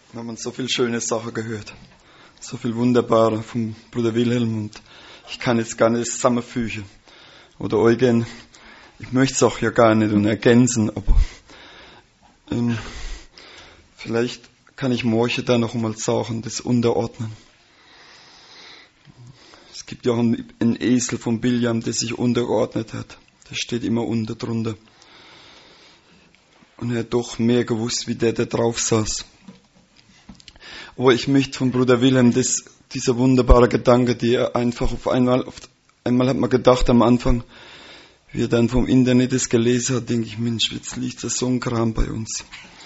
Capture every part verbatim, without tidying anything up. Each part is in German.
Wir haben so viele schöne Sachen gehört. So viel Wunderbare vom Bruder Wilhelm. Und ich kann jetzt gar nicht zusammenfügen. Oder Eugen, ich möchte es auch ja gar nicht und ergänzen, aber ähm, vielleicht kann ich morgen da noch einmal sagen, das unterordnen. Es gibt ja auch einen, einen Esel von Biljam, der sich untergeordnet hat. Der steht immer unter drunter. Und er hat doch mehr gewusst, wie der, der drauf saß. Aber ich möchte von Bruder Wilhelm, das, dieser wunderbare Gedanke, die er einfach auf einmal, auf einmal hat man gedacht am Anfang, wie er dann vom Internet das gelesen hat, denke ich, Mensch, jetzt liegt da so ein Kram bei uns.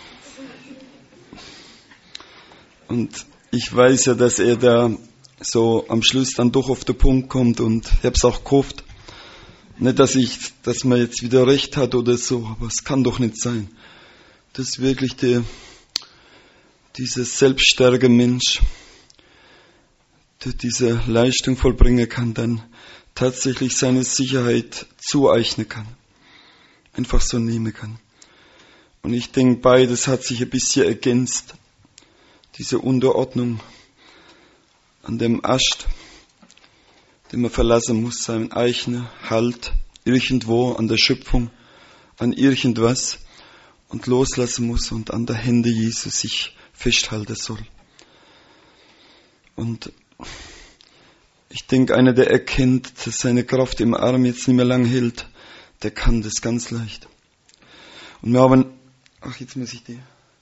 Und ich weiß ja, dass er da so am Schluss dann doch auf den Punkt kommt und ich habe es auch gehofft. Nicht, dass ich, dass man jetzt wieder recht hat oder so, aber es kann doch nicht sein, dass wirklich der, dieser selbststarke Mensch, der diese Leistung vollbringen kann, dann tatsächlich seine Sicherheit zueignen kann. Einfach so nehmen kann. Und ich denke, beides hat sich ein bisschen ergänzt. Diese Unterordnung an dem Ast, den man verlassen muss, seinen eigenen Halt irgendwo an der Schöpfung, an irgendwas und loslassen muss und an der Hände Jesus sich festhalten soll. Und ich denke, einer, der erkennt, dass seine Kraft im Arm jetzt nicht mehr lang hält, der kann das ganz leicht. Und wir haben, ach, jetzt muss ich die,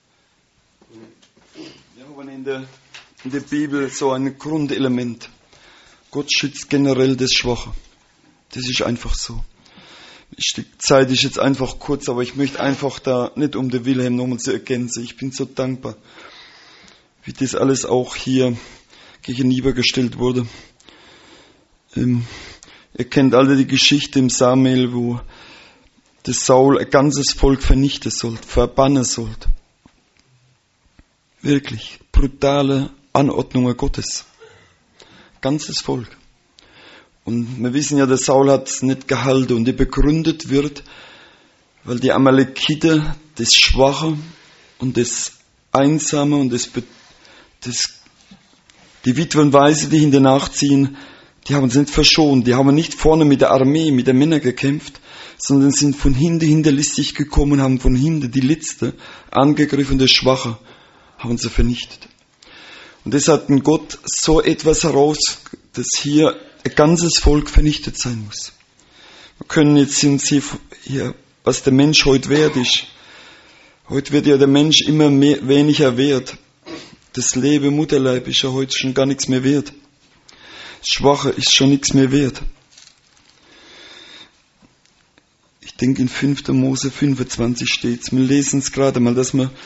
wir haben in der, in der Bibel so ein Grundelement. Gott schützt generell das Schwache. Das ist einfach so. Die Zeit ist jetzt einfach kurz, aber ich möchte einfach da nicht um den Wilhelm nochmal zu ergänzen. Ich bin so dankbar, wie das alles auch hier gegenübergestellt wurde. Ähm, ihr kennt alle die Geschichte im Samuel, wo das Saul ein ganzes Volk vernichten sollte, verbannen sollte. Wirklich brutale Anordnungen Gottes. Ganzes Volk. Und wir wissen ja, der Saul hat es nicht gehalten und die begründet wird, weil die Amalekiter das Schwache und das Einsame und das, das die Witwenweise, die hinter nachziehen, die haben es nicht verschont. Die haben nicht vorne mit der Armee, mit den Männern gekämpft, sondern sind von hinten hinterlistig gekommen und haben von hinten die Letzte angegriffen, das Schwache haben sie vernichtet. Und das hat in Gott so etwas heraus, dass hier ein ganzes Volk vernichtet sein muss. Wir können jetzt uns hier, hier, was der Mensch heute wert ist. Heute wird ja der Mensch immer mehr, weniger wert. Das Leben, Mutterleib ist ja heute schon gar nichts mehr wert. Das Schwache ist schon nichts mehr wert. Ich denke in fünfter Mose fünfundzwanzig steht's. Wir lesen es gerade mal, dass wir,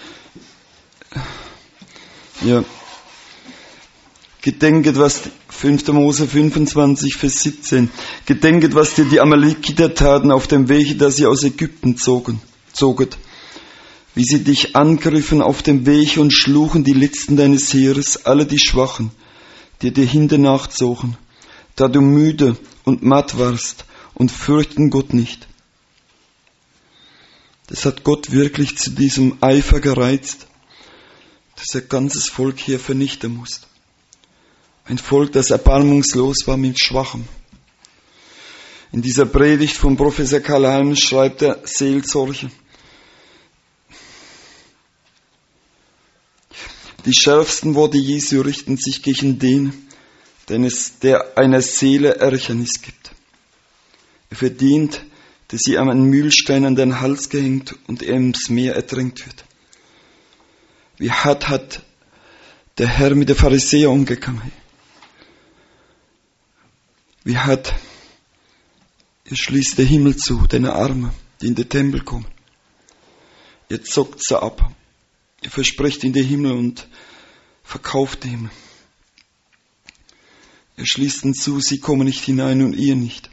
ja, gedenket, was, fünfter Mose fünfundzwanzig, Vers siebzehn. Gedenket, was dir die Amalekiter taten auf dem Wege, dass sie aus Ägypten zogen, zoget. Wie sie dich angriffen auf dem Weg und schlugen die Letzten deines Heeres, alle die Schwachen, die dir hinternach zogen, da du müde und matt warst und fürchten Gott nicht. Das hat Gott wirklich zu diesem Eifer gereizt, dass er ganzes Volk hier vernichten musste. Ein Volk, das erbarmungslos war mit Schwachem. In dieser Predigt von Professor Karl Heim schreibt er Seelsorge. Die schärfsten Worte Jesu richten sich gegen den, den es der einer Seele Ärgernis gibt. Er verdient, dass sie ihm einen Mühlstein an den Hals gehängt und er ins Meer ertränkt wird. Wie hart hat der Herr mit der Pharisäer umgegangen. Wie hart er schließt der Himmel zu, den Armen, die in den Tempel kommen. Er zockt sie ab. Er verspricht in den Himmel und verkauft den Himmel. Er schließt ihn zu, sie kommen nicht hinein und ihr nicht.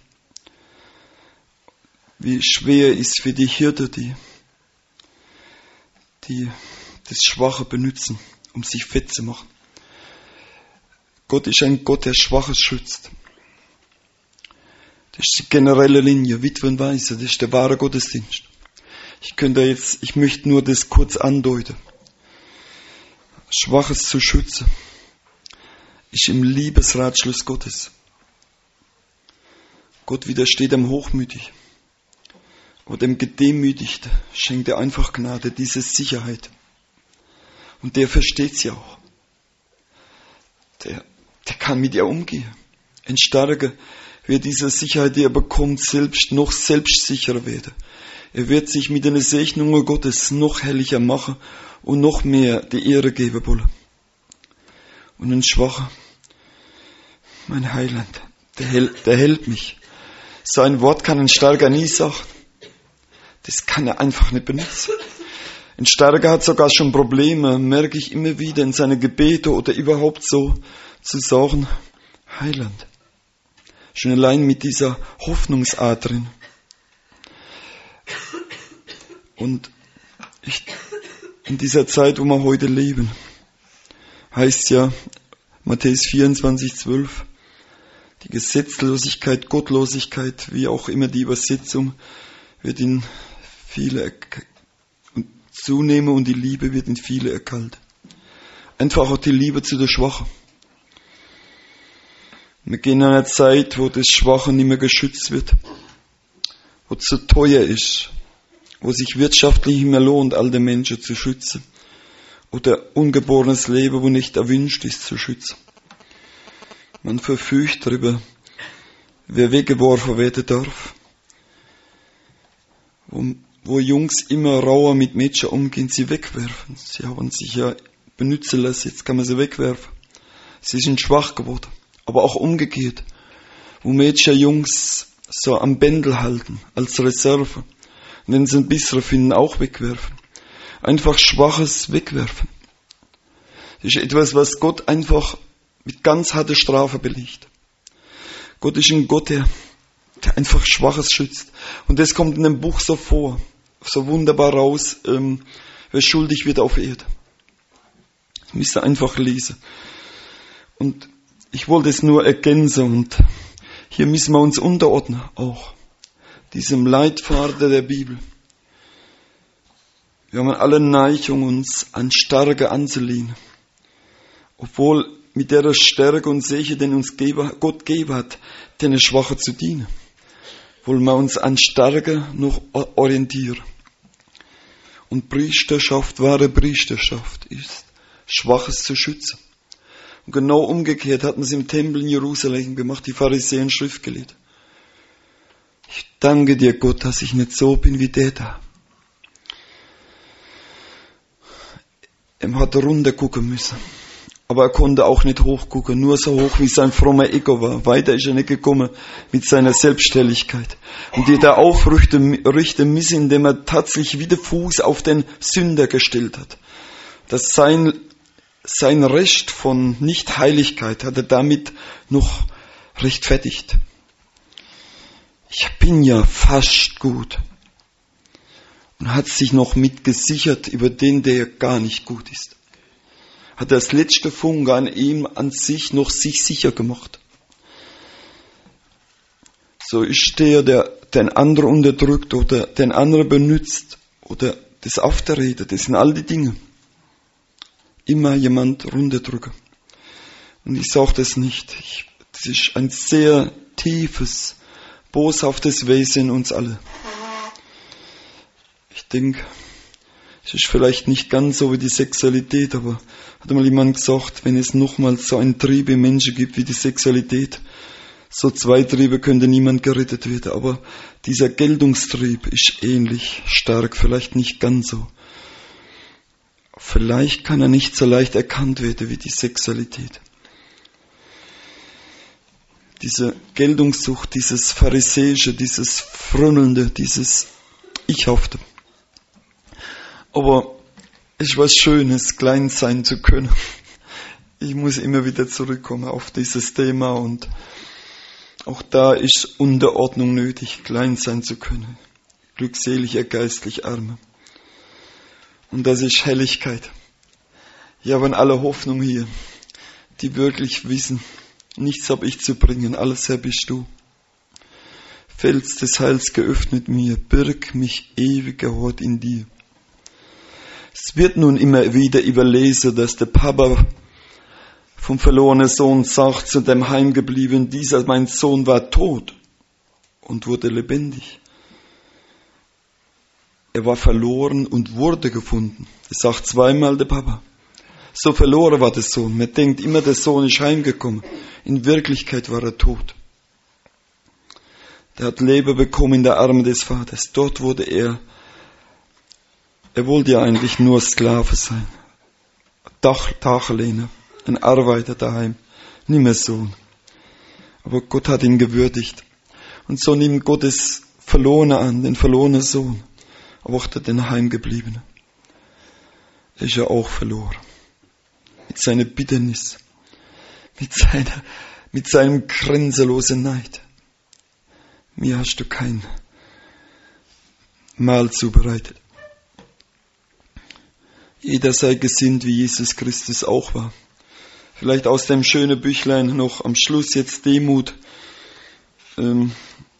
Wie schwer ist für die Hirte, die, die das Schwache benutzen, um sich fett zu machen. Gott ist ein Gott, der Schwaches schützt. Das ist die generelle Linie, Witwenweise, das ist der wahre Gottesdienst. Ich könnte jetzt, ich möchte nur das kurz andeuten. Schwaches zu schützen, ist im Liebesratschluss Gottes. Gott widersteht dem Hochmütig, aber dem Gedemütigten schenkt er einfach Gnade, diese Sicherheit. Und der versteht sie auch. Der, der kann mit ihr umgehen. Ein Starker wird diese Sicherheit, die er bekommt, selbst noch selbstsicherer werden. Er wird sich mit den Segnungen Gottes noch herrlicher machen und noch mehr die Ehre geben wollen. Und ein Schwacher, mein Heiland, der, hält, der hält mich. So ein Wort kann ein Starker nie sagen. Das kann er einfach nicht benutzen. Ein Starker hat sogar schon Probleme, merke ich immer wieder in seinen Gebeten oder überhaupt so, zu sagen, Heiland. Schon allein mit dieser Hoffnungsart drin. Und ich, in dieser Zeit, wo wir heute leben, heißt ja Matthäus vierundzwanzig, zwölf, die Gesetzlosigkeit, Gottlosigkeit, wie auch immer die Übersetzung, wird in viele zunehmen und die Liebe wird in viele erkalten. Einfach auch die Liebe zu der Schwachen. Wir gehen in einer Zeit, wo das Schwache nicht mehr geschützt wird, wo es zu teuer ist, wo sich wirtschaftlich nicht mehr lohnt, alte Menschen zu schützen oder ungeborenes Leben, wo nicht erwünscht ist, zu schützen. Man verfügt darüber, wer weggeworfen werden darf. Wo, wo Jungs immer rauer mit Mädchen umgehen, sie wegwerfen. Sie haben sich ja benutzen lassen, jetzt kann man sie wegwerfen. Sie sind schwach geworden. Aber auch umgekehrt, wo Mädchen Jungs so am Bändel halten, als Reserve. Und wenn sie ein bisschen finden, auch wegwerfen. Einfach Schwaches wegwerfen. Das ist etwas, was Gott einfach mit ganz harter Strafe belegt. Gott ist ein Gott, der, der einfach Schwaches schützt. Und das kommt in dem Buch so vor, so wunderbar raus, ähm, wer schuldig wird auf Erde. Das müsst ihr einfach lesen. Und ich wollte es nur ergänzen und hier müssen wir uns unterordnen auch, diesem Leitfaden der Bibel. Wir haben alle Neigung, uns an Stärke anzulehnen. Obwohl mit der Stärke und Segen, den uns Gott gegeben hat, den Schwachen zu dienen. Wollen wir uns an Stärke noch orientieren. Und Priesterschaft, wahre Priesterschaft ist, Schwaches zu schützen. Und genau umgekehrt hat man es im Tempel in Jerusalem gemacht, die Pharisäer und Schriftgelehrten. Ich danke dir, Gott, dass ich nicht so bin wie der da. Er hat runter gucken müssen. Aber er konnte auch nicht hochgucken, nur so hoch wie sein frommer Ego war. Weiter ist er nicht gekommen mit seiner Selbstständigkeit. Und die da aufrichten müssen, indem er tatsächlich wieder Fuß auf den Sünder gestellt hat. Dass sein Sein Recht von Nicht-Heiligkeit hat er damit noch rechtfertigt. Ich bin ja fast gut. Und hat sich noch mitgesichert über den, der gar nicht gut ist. Hat das letzte Funken an ihm, an sich, noch sich sicher gemacht. So ist der, der den anderen unterdrückt oder den anderen benutzt oder das aufredet, das sind all die Dinge. Immer jemand runterdrücken. Und ich sage das nicht. Ich, das ist ein sehr tiefes, boshaftes Wesen in uns alle. Ich denke, es ist vielleicht nicht ganz so wie die Sexualität, aber hat mal jemand gesagt, wenn es nochmal so einen Trieb im Menschen gibt wie die Sexualität, so zwei Triebe könnte niemand gerettet werden. Aber dieser Geltungstrieb ist ähnlich stark, vielleicht nicht ganz so. Vielleicht kann er nicht so leicht erkannt werden wie die Sexualität. Diese Geltungssucht, dieses Pharisäische, dieses Frömmelnde, dieses Ichhafte. Aber es ist was Schönes, klein sein zu können. Ich muss immer wieder zurückkommen auf dieses Thema und auch da ist Unterordnung nötig, klein sein zu können. Glückselig, geistlich Arme. Und das ist Helligkeit. Ich habe alle Hoffnung hier, die wirklich wissen, nichts habe ich zu bringen, alles Herr bist du. Fels des Heils geöffnet mir, birg mich ewiger Hort in dir. Es Es wird nun immer wieder überlesen, dass der Papa vom verlorenen Sohn sagt zu dem Heimgebliebenen, dieser mein Sohn war tot und wurde lebendig. Er war verloren und wurde gefunden. Das sagt zweimal der Papa. So verloren war der Sohn. Man denkt immer, der Sohn ist heimgekommen. In Wirklichkeit war er tot. Der hat Leben bekommen in der Arme des Vaters. Dort wurde er, er wollte ja eigentlich nur Sklave sein. Dach, Dachlehner, ein Arbeiter daheim, nicht mehr Sohn. Aber Gott hat ihn gewürdigt. Und so nimmt Gott das Verlorene an, den verlorenen Sohn. Aber auch den Heimgebliebenen. Er ist ja auch verloren. Mit seiner Bitternis. Mit seiner, mit seinem grenzenlosen Neid. Mir hast du kein Mahl zubereitet. Jeder sei gesinnt, wie Jesus Christus auch war. Vielleicht aus dem schönen Büchlein noch am Schluss jetzt Demut. Ähm,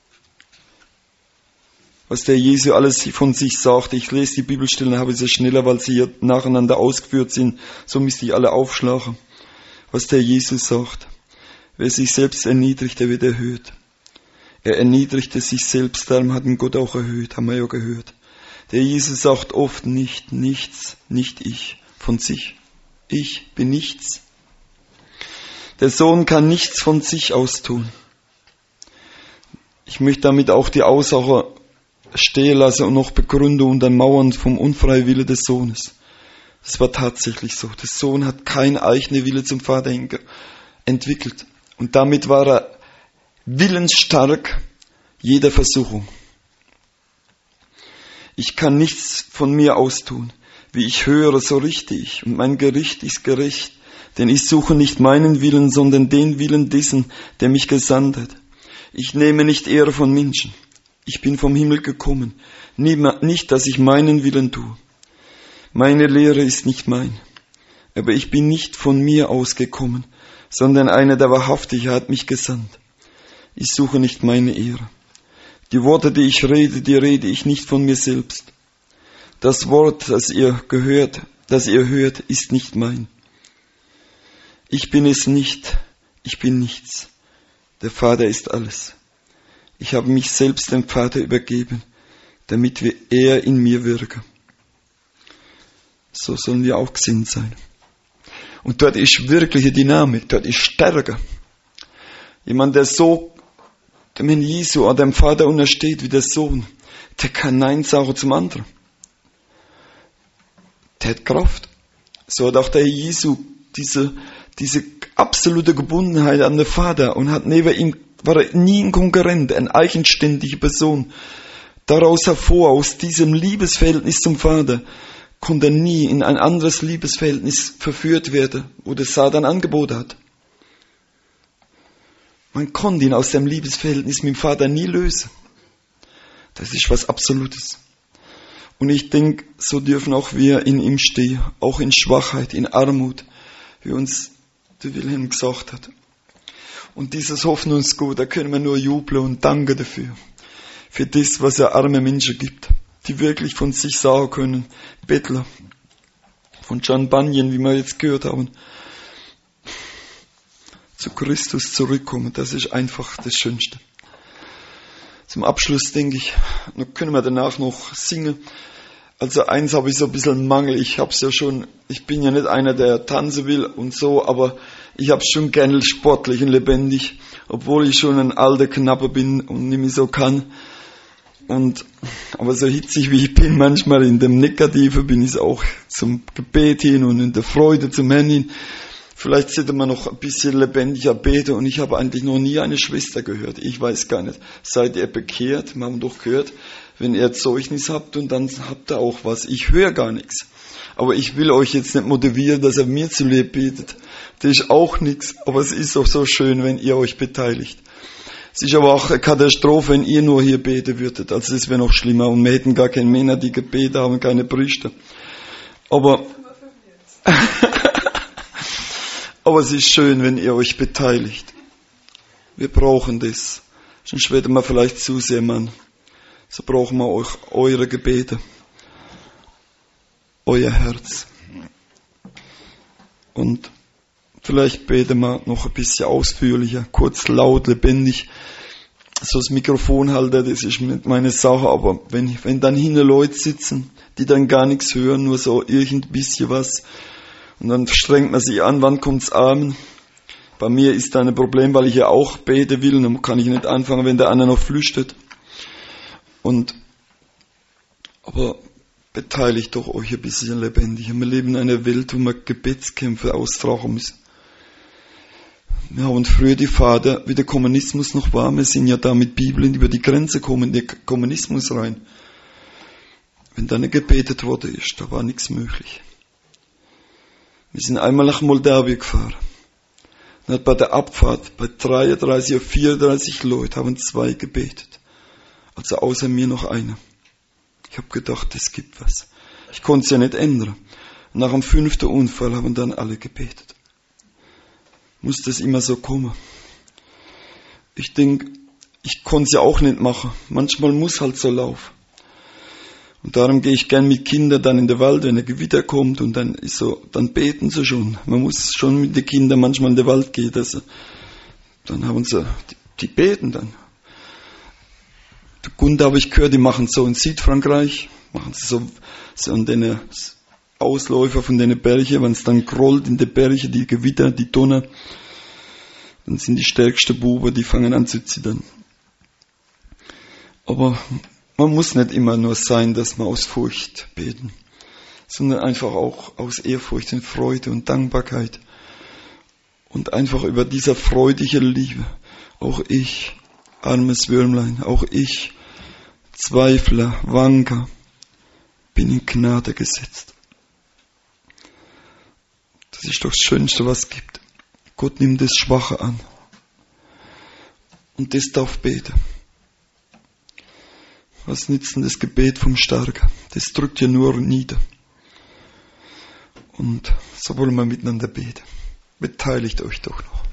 was der Jesu alles von sich sagt. Ich lese die Bibelstellen, habe sie schneller, weil sie hier nacheinander ausgeführt sind. So müsste ich alle aufschlagen. Was der Jesus sagt. Wer sich selbst erniedrigt, der wird erhöht. Er erniedrigte sich selbst, darum hat ihn Gott auch erhöht, haben wir ja gehört. Der Jesus sagt oft nicht, nichts, nicht ich, von sich. Ich bin nichts. Der Sohn kann nichts von sich aus tun. Ich möchte damit auch die Aussage stehen lassen und noch begründen und Mauern vom unfreien Wille des Sohnes. Das war tatsächlich so. Der Sohn hat keinen eigenen Wille zum Vater hin entwickelt. Und damit war er willensstark jeder Versuchung. Ich kann nichts von mir aus tun. Wie ich höre, so richte ich. Und mein Gericht ist gerecht. Denn ich suche nicht meinen Willen, sondern den Willen dessen, der mich gesandt hat. Ich nehme nicht Ehre von Menschen. Ich bin vom Himmel gekommen. Nicht, dass ich meinen Willen tue. Meine Lehre ist nicht mein. Aber ich bin nicht von mir ausgekommen, sondern einer, der wahrhaftig hat mich gesandt. Ich suche nicht meine Ehre. Die Worte, die ich rede, die rede ich nicht von mir selbst. Das Wort, das ihr gehört, das ihr hört, ist nicht mein. Ich bin es nicht. Ich bin nichts. Der Vater ist alles. Ich habe mich selbst dem Vater übergeben, damit er in mir wirke. So sollen wir auch gesinnt sein. Und dort ist wirkliche Dynamik, dort ist Stärke. Jemand, der so dem Herrn Jesu oder dem Vater untersteht wie der Sohn, der kann Nein sagen zum anderen. Der hat Kraft. So hat auch der Herr Jesu diese, diese absolute Gebundenheit an den Vater und hat neben ihm, war er nie ein Konkurrent, eine eigenständige Person. Daraus hervor, aus diesem Liebesverhältnis zum Vater, konnte er nie in ein anderes Liebesverhältnis verführt werden, wo der Satan Angebote hat. Man konnte ihn aus dem Liebesverhältnis mit dem Vater nie lösen. Das ist was Absolutes. Und ich denke, so dürfen auch wir in ihm stehen, auch in Schwachheit, in Armut, wie uns der Wilhelm gesagt hat. Und dieses Hoffnungsgut, da können wir nur jubeln und danken dafür. Für das, was er arme Menschen gibt, die wirklich von sich sagen können, Bettler, von John Bunyan, wie wir jetzt gehört haben, zu Christus zurückkommen, das ist einfach das Schönste. Zum Abschluss denke ich, noch können wir danach noch singen. Also eins habe ich so ein bisschen einen Mangel, ich hab's ja schon, ich bin ja nicht einer, der tanzen will und so, aber ich hab's schon gerne sportlich und lebendig, obwohl ich schon ein alter Knappe bin und nicht mehr so kann. Und, aber so hitzig wie ich bin, manchmal in dem Negativen bin ich auch zum Gebet hin und in der Freude zum Herrn hin. Vielleicht sollte man noch ein bisschen lebendiger beten und ich habe eigentlich noch nie eine Schwester gehört. Ich weiß gar nicht. Seid ihr bekehrt? Wir haben doch gehört, wenn ihr Zeugnis habt und dann habt ihr auch was. Ich höre gar nichts. Aber ich will euch jetzt nicht motivieren, dass ihr mir zu lieb betet. Das ist auch nichts. Aber es ist auch so schön, wenn ihr euch beteiligt. Es ist aber auch eine Katastrophe, wenn ihr nur hier beten würdet. Also das wäre noch schlimmer. Und wir hätten gar keine Männer, die gebetet haben, keine Priester. Aber... Aber es ist schön, wenn ihr euch beteiligt. Wir brauchen das. Sonst werden wir vielleicht zu sehr, Mann. So brauchen wir euch eure Gebete. euer Herz. Und vielleicht beten wir noch ein bisschen ausführlicher, kurz, laut, lebendig. So das Mikrofon halten, das ist nicht meine Sache, aber wenn, wenn dann hinten Leute sitzen, die dann gar nichts hören, nur so irgend bisschen was, und dann strengt man sich an, wann kommt's Amen? Bei mir ist da ein Problem, weil ich ja auch beten will, dann kann ich nicht anfangen, wenn der andere noch flüchtet. Und, aber beteiligt doch euch ein bisschen lebendig. Wir leben in einer Welt, wo wir Gebetskämpfe austragen müssen. Ja, und früher die Vater, wie der Kommunismus noch war, wir sind ja da mit Bibeln über die Grenze gekommen, in den Kommunismus rein. Wenn da nicht gebetet wurde ist, da war nichts möglich. Wir sind einmal nach Moldawien gefahren. Dann hat bei der Abfahrt, bei dreiunddreißig oder vierunddreißig Leuten, haben zwei gebetet. Also außer mir noch einer. Ich habe gedacht, es gibt was. Ich konnte es ja nicht ändern. Nach dem fünften Unfall haben dann alle gebetet. Muss das immer so kommen? Ich denke, ich konnte es ja auch nicht machen. Manchmal muss halt so laufen. Und darum gehe ich gern mit Kindern dann in den Wald, wenn ein Gewitter kommt, und dann ist so, dann beten sie schon. Man muss schon mit den Kindern manchmal in den Wald gehen. Also, dann haben sie, die, die beten dann. Der Kunde habe ich gehört, die machen so in Südfrankreich, machen sie so, so an den Ausläufer von den Bergen, wenn es dann grollt in den Bergen, die Gewitter, die Donner, dann sind die stärksten Buben, die fangen an zu zittern. Aber man muss nicht immer nur sein, dass man aus Furcht beten, sondern einfach auch aus Ehrfurcht und Freude und Dankbarkeit und einfach über dieser freudigen Liebe. Auch ich, armes Würmlein, auch ich, Zweifler, Wanker, bin in Gnade gesetzt. Das ist doch das Schönste, was es gibt. Gott nimmt das Schwache an. Und das darf beten. Was nützt denn das Gebet vom Starken? Das drückt ja nur nieder. Und so wollen wir miteinander beten. Beteiligt euch doch noch.